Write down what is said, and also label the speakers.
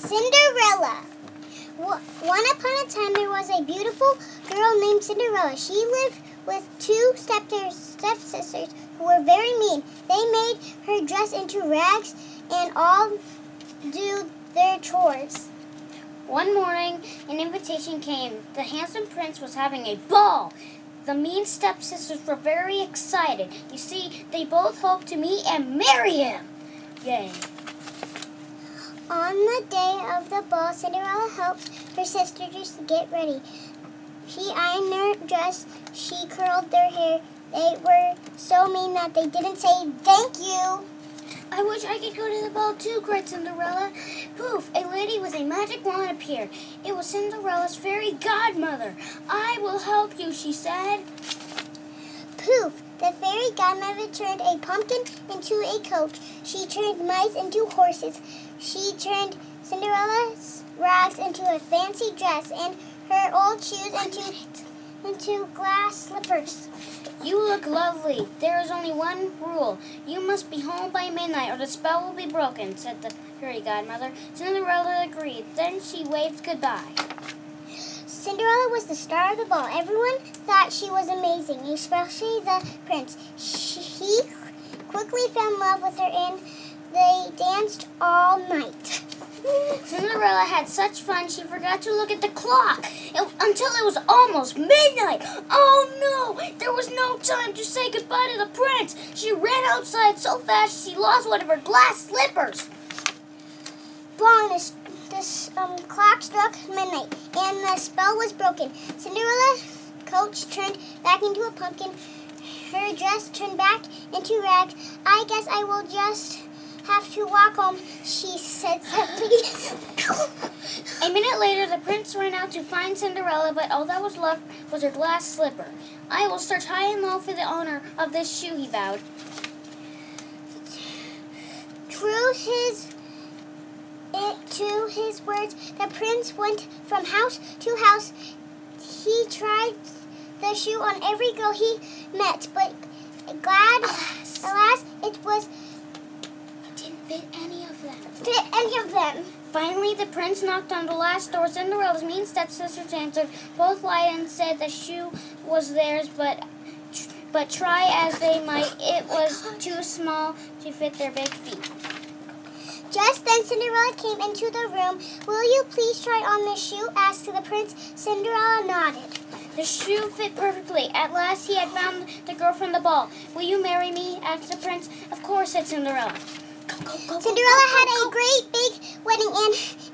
Speaker 1: Cinderella. One upon a time there was a beautiful girl named Cinderella. She lived with two stepsisters who were very mean. They made her dress into rags and all do their chores.
Speaker 2: One morning, an invitation came. The handsome prince was having a ball. The mean stepsisters were very excited. You see, they both hoped to meet and marry him. Yay.
Speaker 1: On the day of the ball, Cinderella helped her sisters to get ready. She ironed their dress. She curled their hair. They were so mean that they didn't say thank you.
Speaker 2: I wish I could go to the ball too, cried Cinderella. Poof, a lady with a magic wand appeared. It was Cinderella's fairy godmother. I will help you, she said.
Speaker 1: Poof, the fairy godmother turned a pumpkin into a coach. She turned mice into horses. She turned Cinderella's rags into a fancy dress and her old shoes into glass slippers.
Speaker 2: You look lovely. There is only one rule. You must be home by midnight or the spell will be broken, said the fairy godmother. Cinderella agreed. Then she waved goodbye.
Speaker 1: Cinderella was the star of the ball. Everyone thought she was amazing, especially the prince. He quickly fell in love with her and they danced all night.
Speaker 2: Cinderella had such fun she forgot to look at the clock until it was almost midnight. Oh no! There was no time to say goodbye to the prince. She ran outside so fast she lost one of her glass slippers.
Speaker 1: Bong! This clock struck midnight and the spell was broken. Cinderella's coach turned back into a pumpkin. Her dress turned back into rags. I guess I will just have to walk home, she said sadly.
Speaker 2: A minute later, the prince ran out to find Cinderella, but all that was left was her glass slipper. I will search high and low for the owner of this shoe, he vowed.
Speaker 1: To his words, the prince went from house to house. He tried the shoe on every girl he met, but alas, it
Speaker 2: Didn't fit any of them. Finally, the prince knocked on the last door. Cinderella's mean stepsisters answered. Both lied and said the shoe was theirs, but try as they might, it was too small to fit their big feet.
Speaker 1: Just then Cinderella came into the room. Will you please try on this shoe? Asked the prince. Cinderella nodded.
Speaker 2: The shoe fit perfectly. At last he had found the girl from the ball. Will you marry me? Asked the prince. Of course, said Cinderella.
Speaker 1: Cinderella had a great big wedding and